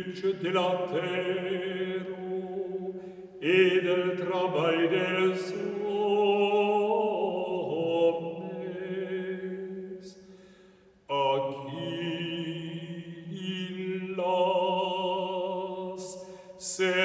de la terre et del travail des hommes, à qui il lasse